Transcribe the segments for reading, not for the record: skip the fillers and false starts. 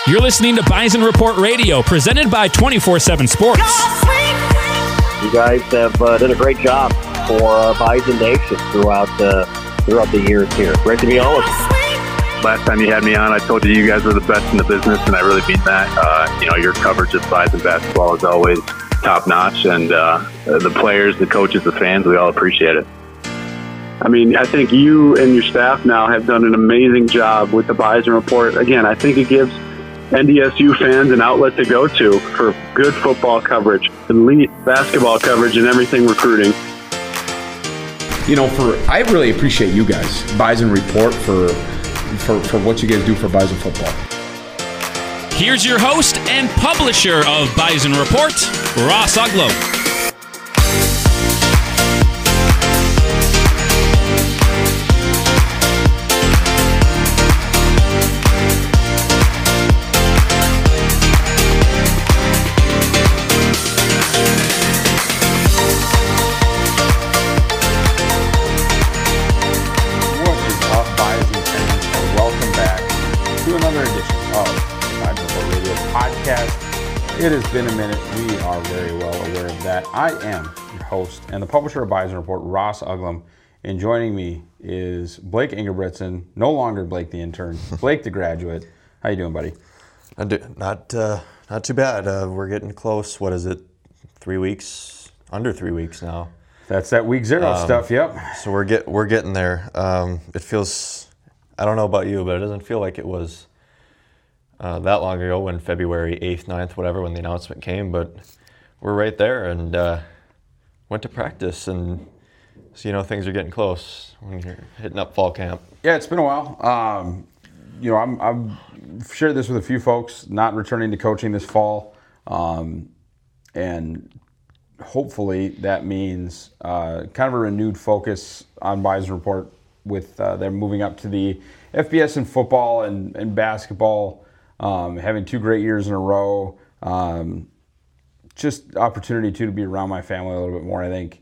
You're listening to Bison Report Radio, presented by 24/7 Sports. You guys have done a great job for Bison Nation throughout the years here. Great to be on with you. Last time you had me on, I told you guys were the best in the business, and I really mean that. Your coverage of Bison basketball is always top-notch, and the players, the coaches, the fans, we all appreciate it. I think you and your staff now have done an amazing job with the Bison Report. Again, I think it gives NDSU fans an outlet to go to for good football coverage, elite basketball coverage, and everything recruiting. I really appreciate you guys, Bison Report, for what you guys do for Bison football. Here's your host and publisher of Bison Report, Ross Uglum. It has been a minute. We are very well aware of that. I am your host and the publisher of Bison Report, Ross Uglum, and joining me is Blake Ingebrigtsen, no longer Blake the intern, Blake the graduate. How you doing, buddy? Not too bad. We're getting close. What is it? 3 weeks? Under 3 weeks now. That's that week zero stuff. Yep. So we're getting there. It feels. I don't know about you, but it doesn't feel like it was that long ago, when February 8th, 9th, whatever, when the announcement came, but we're right there, and went to practice, and so, things are getting close when you're hitting up fall camp. Yeah, it's been a while. I've shared this with a few folks, not returning to coaching this fall, and hopefully that means kind of a renewed focus on Bison Report with them moving up to the FBS in football and basketball. Having 2 great years in a row, just opportunity to be around my family a little bit more, I think.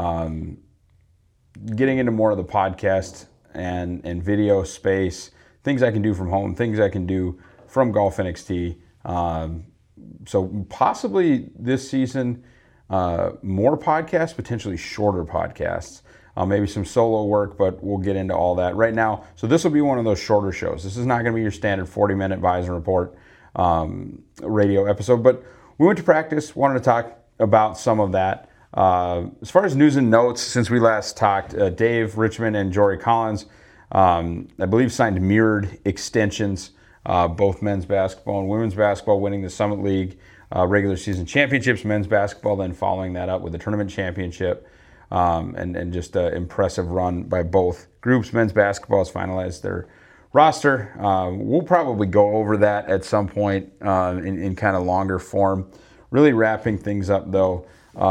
Getting into more of the podcast and video space, things I can do from home, things I can do from Golf NXT. So possibly this season, more podcasts, potentially shorter podcasts. Maybe some solo work, but we'll get into all that right now. So this will be one of those shorter shows. This is not going to be your standard 40-minute Bison Report radio episode, but we went to practice, wanted to talk about some of that. As far as news and notes, since we last talked, Dave Richmond and Jory Collins, I believe, signed mirrored extensions, both men's basketball and women's basketball, winning the Summit League regular season championships, men's basketball then following that up with the tournament championship. And just an impressive run by both groups. Men's basketball has finalized their roster. We'll probably go over that at some point in kind of longer form. Really wrapping things up, though,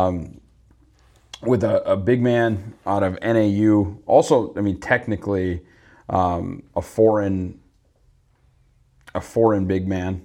with a big man out of NAU. Also, technically a foreign big man,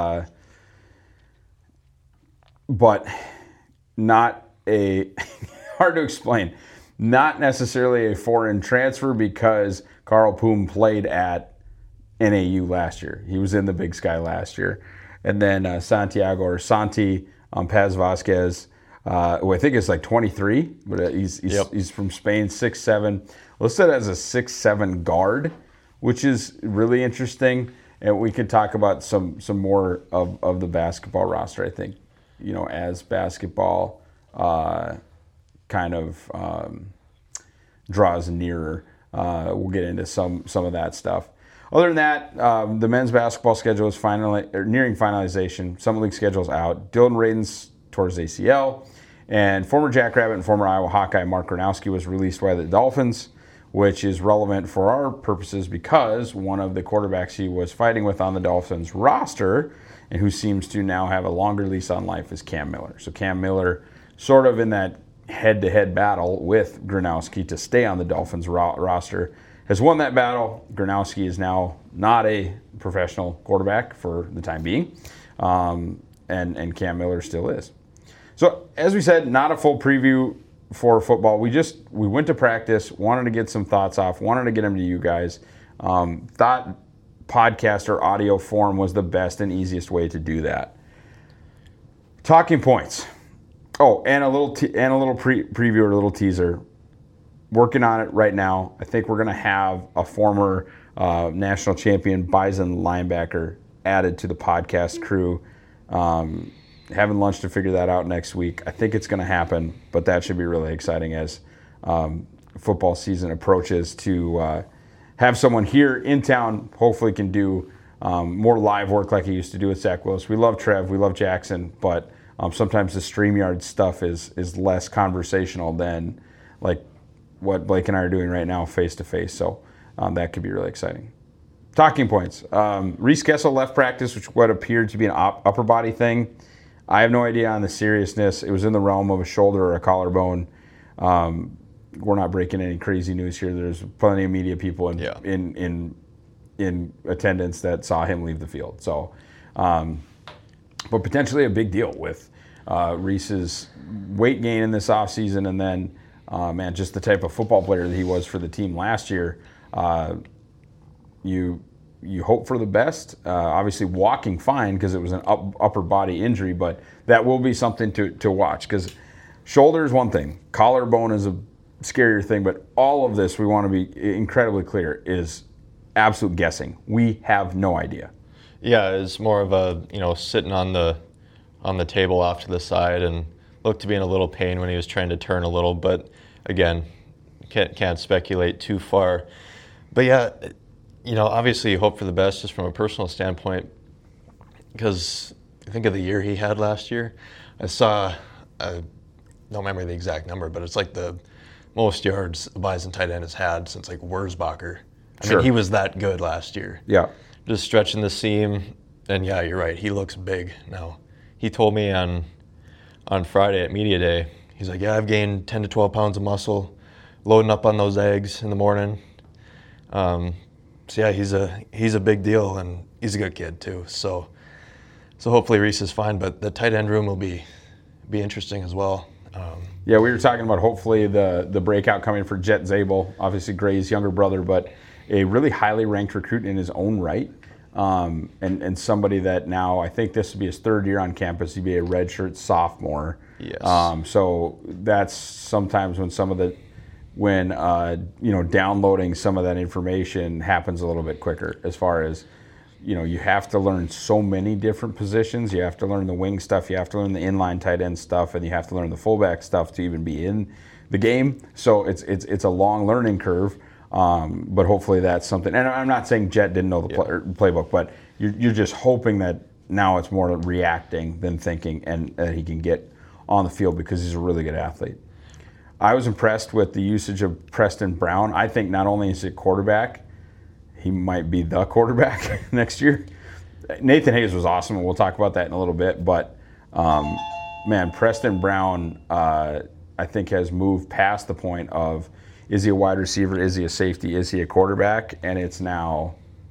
but not a... hard to explain. Not necessarily a foreign transfer, because Carl Poom played at NAU last year. He was in the Big Sky last year. And then Santi Paz Vasquez, who I think is like 23, but he's from Spain, 6'7", listed as a 6'7" guard, which is really interesting. And we can talk about some more of the basketball roster, I think, as basketball kind of draws nearer. We'll get into some of that stuff. Other than that, the men's basketball schedule is nearing finalization. Summit League schedule is out. Dylan Radins towards ACL, and former Jackrabbit and former Iowa Hawkeye Mark Gronowski was released by the Dolphins, which is relevant for our purposes because one of the quarterbacks he was fighting with on the Dolphins roster, and who seems to now have a longer lease on life, is Cam Miller. So Cam Miller, sort of in that head-to-head battle with Gronowski to stay on the Dolphins roster, has won that battle. Gronowski is now not a professional quarterback for the time being, and Cam Miller still is. So as we said, not a full preview for football. We went to practice, wanted to get some thoughts off, wanted to get them to you guys. Thought podcast or audio form was the best and easiest way to do that. Talking points. Oh, and a little preview or a little teaser. Working on it right now. I think we're going to have a former national champion Bison linebacker added to the podcast crew. Having lunch to figure that out next week. I think it's going to happen, but that should be really exciting as football season approaches to have someone here in town hopefully can do more live work like he used to do with Zach Willis. We love Trev, we love Jackson, but sometimes the StreamYard stuff is less conversational than like what Blake and I are doing right now face-to-face, so that could be really exciting. Talking points. Reese Kessel left practice, which what appeared to be an upper body thing. I have no idea on the seriousness. It was in the realm of a shoulder or a collarbone. We're not breaking any crazy news here. There's plenty of media people in attendance that saw him leave the field. So, but potentially a big deal with Reese's weight gain in this offseason, and then just the type of football player that he was for the team last year. You hope for the best. Obviously, walking fine because it was an upper body injury, but that will be something to watch because shoulder is one thing, collarbone is a scarier thing, but all of this, we want to be incredibly clear, is absolute guessing. We have no idea. Yeah, it's more of a sitting on the table off to the side and looked to be in a little pain when he was trying to turn a little, but again, can't speculate too far. But yeah, obviously you hope for the best just from a personal standpoint because I think of the year he had last year. I saw, I don't remember the exact number, but it's like the most yards a Bison tight end has had since like Wurzbacher. I mean, he was that good last year. Yeah. Just stretching the seam, and yeah, you're right, he looks big now. He told me on Friday at Media Day, he's like, yeah, I've gained 10 to 12 pounds of muscle, loading up on those eggs in the morning. So yeah, he's a big deal, and he's a good kid too. So hopefully Reese is fine, but the tight end room will be interesting as well. Yeah, we were talking about hopefully the breakout coming for Jet Zabel, obviously Gray's younger brother, but a really highly ranked recruit in his own right, and somebody that now I think this would be his third year on campus. He'd be a redshirt sophomore. Yes. So that's sometimes when downloading some of that information happens a little bit quicker as far as, you have to learn so many different positions. You have to learn the wing stuff. You have to learn the inline tight end stuff, and you have to learn the fullback stuff to even be in the game. So it's a long learning curve, but hopefully that's something. And I'm not saying Jet didn't know the playbook, but you're just hoping that now it's more reacting than thinking, and that he can get on the field because he's a really good athlete. I was impressed with the usage of Preston Brown. I think not only is he a quarterback, he might be the quarterback next year. Nathan Hayes was awesome, and we'll talk about that in a little bit. But, Preston Brown, I think, has moved past the point of, is he a wide receiver, is he a safety, is he a quarterback? And it's now,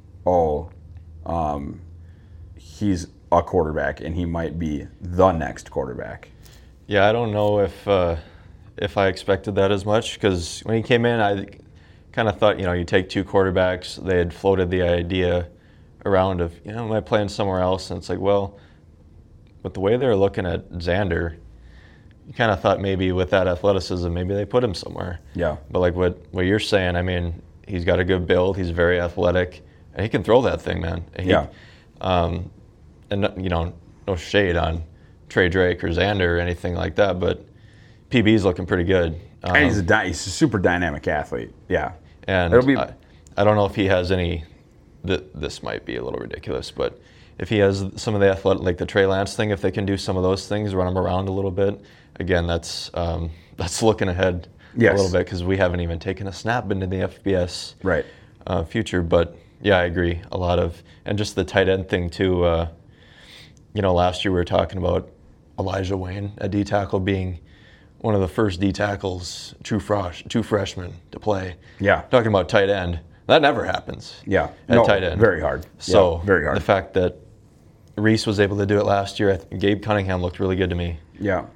he's a quarterback, and he might be the next quarterback. Yeah, I don't know if I expected that as much, because when he came in, I kind of thought, you take two quarterbacks. They had floated the idea around of, am I playing somewhere else? And it's like, well, with the way they're looking at Xander, you kind of thought maybe with that athleticism, maybe they put him somewhere. Yeah. But like what you're saying, I mean, he's got a good build. He's very athletic, and he can throw that thing, man. And and no shade on Trey Drake or Xander or anything like that, but PB's looking pretty good. And he's a super dynamic athlete. Yeah. And I don't know if he has any. This might be a little ridiculous, but if he has some of the athletic, like the Trey Lance thing, if they can do some of those things, run him around a little bit. Again, that's looking ahead a little bit, because we haven't even taken a snap into the FBS future. But yeah, I agree. A lot of, and just the tight end thing too. Last year we were talking about Elijah Wayne, a D tackle, being one of the first D tackles, true freshmen to play. Yeah. Talking about tight end, that never happens. Yeah. At tight end. Very hard. So very hard. The fact that Reese was able to do it last year, Gabe Cunningham looked really good to me. Yeah.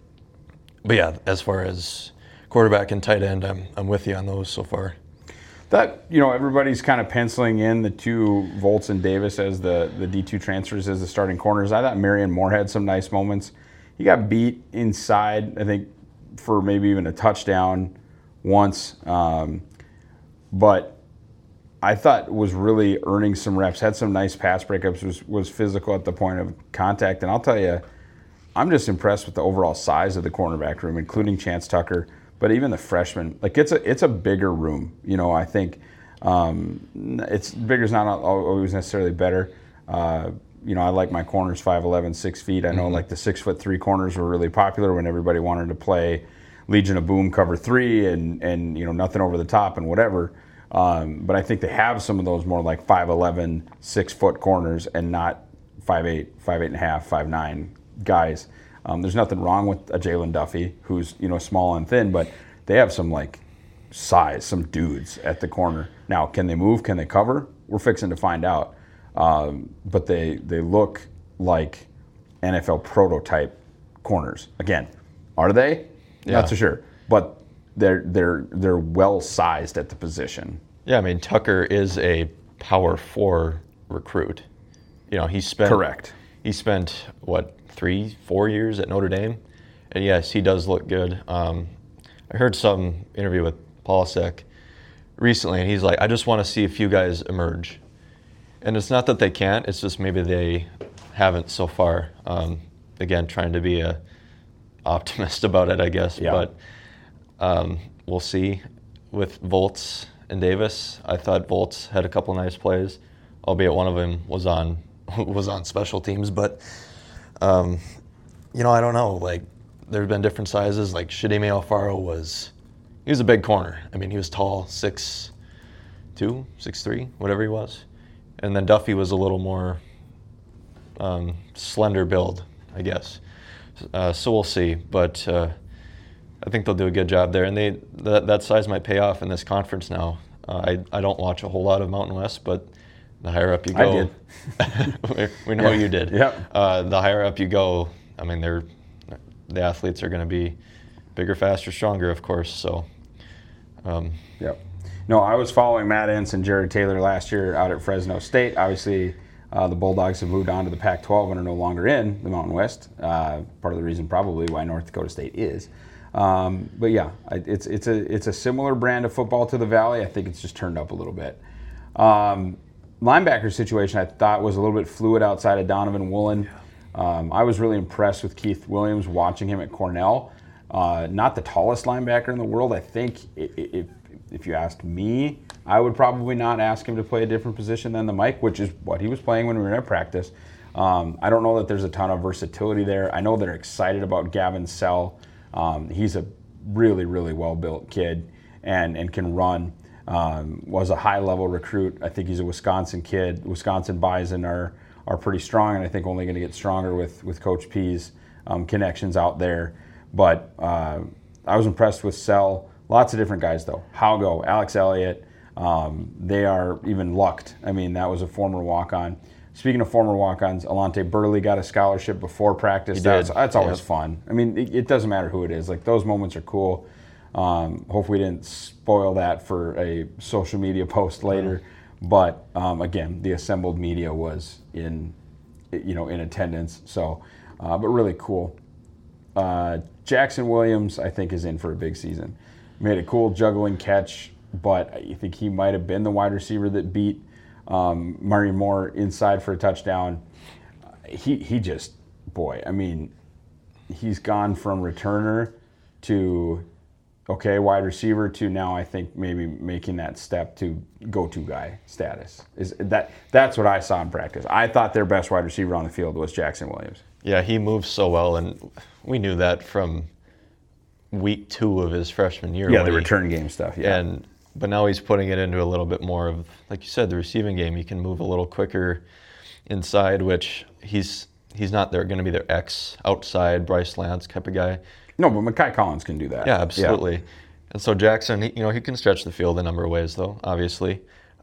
But yeah, as far as quarterback and tight end, I'm with you on those so far. That, everybody's kind of penciling in the two Volts and Davis as the D2 transfers as the starting corners. I thought Marion Moore had some nice moments. He got beat inside, I think, for maybe even a touchdown once. But I thought was really earning some reps, had some nice pass breakups, was physical at the point of contact. And I'll tell you, I'm just impressed with the overall size of the cornerback room, including Chance Tucker. But even the freshmen, it's a bigger room. I think it's bigger is not always necessarily better. I like my corners 5'11", 6 feet. I know like the 6'3" corners were really popular when everybody wanted to play Legion of Boom cover 3 and nothing over the top and whatever. But I think they have some of those more like 5'11", 6 foot corners and not 5'8", 5'8.5", 5'9" guys. There's nothing wrong with a Jalen Duffy, who's small and thin, but they have some like size, some dudes at the corner. Now, can they move? Can they cover? We're fixing to find out. But they look like NFL prototype corners. Again, are they? Yeah. Not so sure, but they're well sized at the position. Yeah, I mean Tucker is a Power 4 recruit. He spent correct. He spent, 3-4 years at Notre Dame? And yes, he does look good. I heard some interview with Polasek recently, and he's like, I just want to see a few guys emerge. And it's not that they can't, it's just maybe they haven't so far. Again, trying to be a optimist about it, I guess. Yeah. But we'll see. With Volts and Davis, I thought Volts had a couple nice plays, albeit one of them was on special teams, but I don't know. Like, there's been different sizes. Like Shadimi Alfaro was a big corner. I mean, he was tall, 6'2", 6'3", whatever he was. And then Duffy was a little more slender build, I guess. So we'll see. But I think they'll do a good job there. And that size might pay off in this conference now. I don't watch a whole lot of Mountain West, but the higher up you go, I did. we know you did. Yep. The higher up you go, I mean, the athletes are going to be bigger, faster, stronger, of course. So, Yep. No, I was following Matt Ince and Jared Taylor last year out at Fresno State. Obviously, the Bulldogs have moved on to the Pac-12 and are no longer in the Mountain West. Part of the reason probably why North Dakota State is. But yeah, it's a similar brand of football to the Valley. I think it's just turned up a little bit. Linebacker situation I thought was a little bit fluid outside of Donovan Woolen. I was really impressed with Keith Williams watching him at Cornell. Not the tallest linebacker in the world. I think if you asked me, I would probably not ask him to play a different position than the Mike, which is what he was playing when we were at practice. I don't know that there's a ton of versatility there. I know they're excited about Gavin Sell. He's a really, really well-built kid and can run. Was a high-level recruit. I think he's a Wisconsin kid. Wisconsin Bison are pretty strong, and I think only going to get stronger with Coach P's connections out there. But I was impressed with Sell. Lots of different guys, though. Haugo, Alex Elliott, they are even lucked. I mean, that was a former walk-on. Speaking of former walk-ons, Alante Burley got a scholarship before practice. That's always fun. I mean, it doesn't matter who it is. Like, those moments are cool. Hopefully we didn't spoil that for a social media post later. But again, the assembled media was in attendance. So, but really cool. Jackson Williams, I think, is in for a big season. Made a cool juggling catch, but I think he might have been the wide receiver that beat Murray Moore inside for a touchdown. He just, boy, I mean, he's gone from returner to wide receiver to now I think maybe making that step to go-to guy status. That's what I saw in practice. I thought their best wide receiver on the field was Jackson Williams. Yeah, he moves so well, and we knew that from week 2 of his freshman year. Yeah, the return game stuff. Yeah, but now he's putting it into a little bit more of, like you said, the receiving game. He can move a little quicker inside, which he's not going to be their outside Bryce Lance type of guy. No, but Mekhi Collins can do that. Yeah, absolutely. Yeah. And so Jackson, he can stretch the field a number of ways, though, obviously.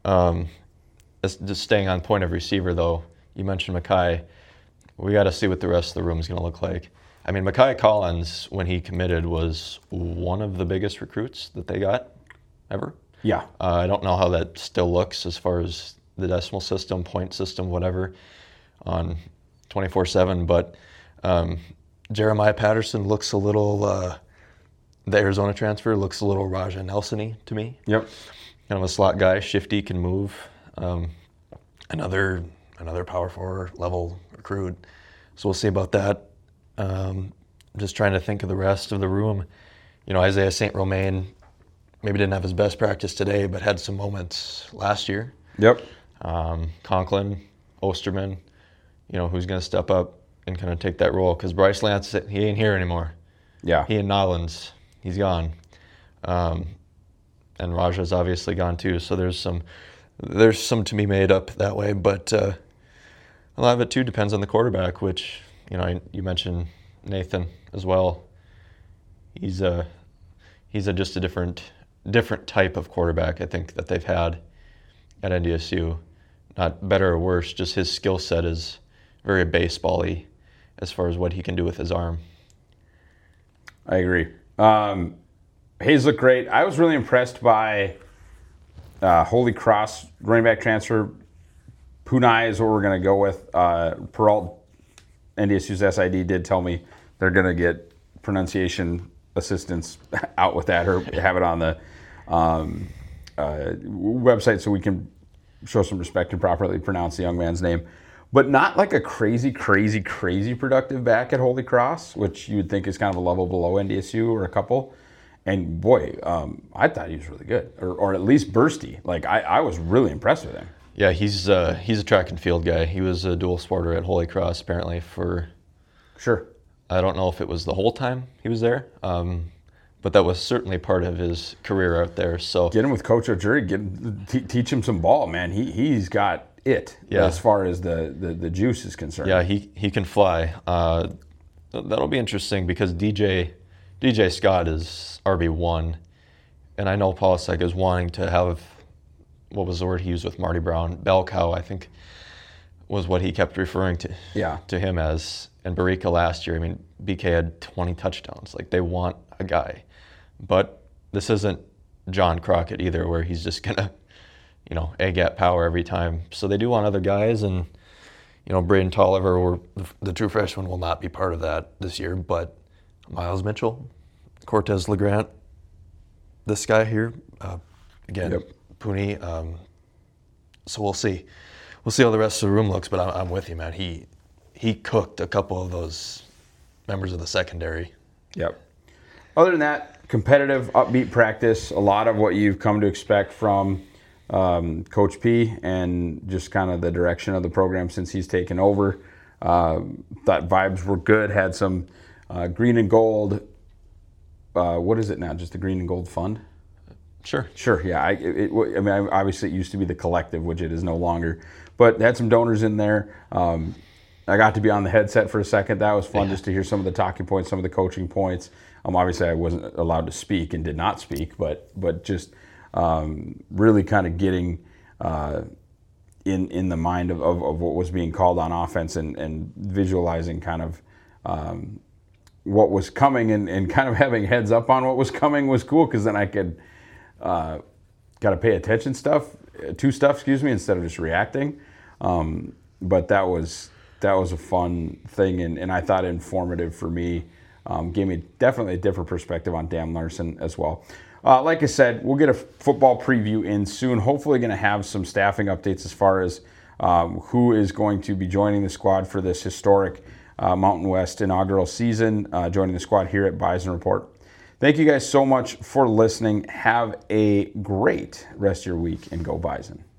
Just staying on point of receiver, though, you mentioned Mekhi. We got to see what the rest of the room is going to look like. I mean, Mekhi Collins, when he committed, was one of the biggest recruits that they got ever. Yeah. I don't know how that still looks as far as the decimal system, point system, whatever, on 24/7. But Jeremiah Patterson looks a little, the Arizona transfer looks a little Raja Nelson-y to me. Yep. Kind of a slot guy, shifty, can move. Another power forward level recruit. So we'll see about that. Just trying to think of the rest of the room. Isaiah St. Romain maybe didn't have his best practice today, but had some moments last year. Yep. Conklin, Osterman, who's going to step up and kind of take that role, because Bryce Lance, he ain't here anymore. Yeah. He and Nollins, he's gone. And Raja's obviously gone too, so there's some to be made up that way, but a lot of it too depends on the quarterback, which, you mentioned Nathan as well. He's just a different type of quarterback, I think, that they've had at NDSU. Not better or worse, just his skill set is very baseball-y as far as what he can do with his arm. I agree. Hayes looked great. I was really impressed by Holy Cross running back transfer. Punai is what we're going to go with. Peralt, NDSU's SID, did tell me they're going to get pronunciation assistance out with that, or have it on the website so we can show some respect and properly pronounce the young man's name. But not like a crazy productive back at Holy Cross, which you would think is kind of a level below NDSU or a couple. And boy, I thought he was really good, or at least bursty. Like I was really impressed with him. Yeah, he's a track and field guy. He was a dual sporter at Holy Cross apparently for. Sure. I don't know if it was the whole time he was there, but that was certainly part of his career out there. So get him with Coach O'Jury. Teach him some ball, man. He's got it as far as the juice is concerned. Yeah, he can fly. That'll be interesting because DJ Scott is RB1, and I know Polasek is wanting to have, what was the word he used with Marty Brown? Bell cow, I think, was what he kept referring to him as. And Barica last year, BK had 20 touchdowns. Like, they want a guy. But this isn't John Crockett either, where he's just going to, A-gap power every time. So they do want other guys, and, Braden Tolliver, or the true freshman, will not be part of that this year. But Miles Mitchell, Cortez LeGrant, this guy here, again, Puni. So we'll see. We'll see how the rest of the room looks, but I'm with you, man. He cooked a couple of those members of the secondary. Yep. Other than that, competitive, upbeat practice, a lot of what you've come to expect from Coach P and just kind of the direction of the program since he's taken over. Thought vibes were good, had some green and gold. What is it now, just the green and gold fund? Sure, yeah. Obviously it used to be the collective, which it is no longer. But they had some donors in there. I got to be on the headset for a second. That was fun, just to hear some of the talking points, some of the coaching points. Obviously, I wasn't allowed to speak and did not speak, but just really kind of getting in the mind of what was being called on offense and visualizing kind of what was coming and kind of having heads up on what was coming was cool, because then I could got to pay attention to stuff, instead of just reacting. But that was a fun thing, and I thought informative for me. Gave me definitely a different perspective on Dan Larson as well. Like I said, we'll get a football preview in soon. Hopefully going to have some staffing updates as far as who is going to be joining the squad for this historic Mountain West inaugural season, joining the squad here at Bison Report. Thank you guys so much for listening. Have a great rest of your week, and go Bison.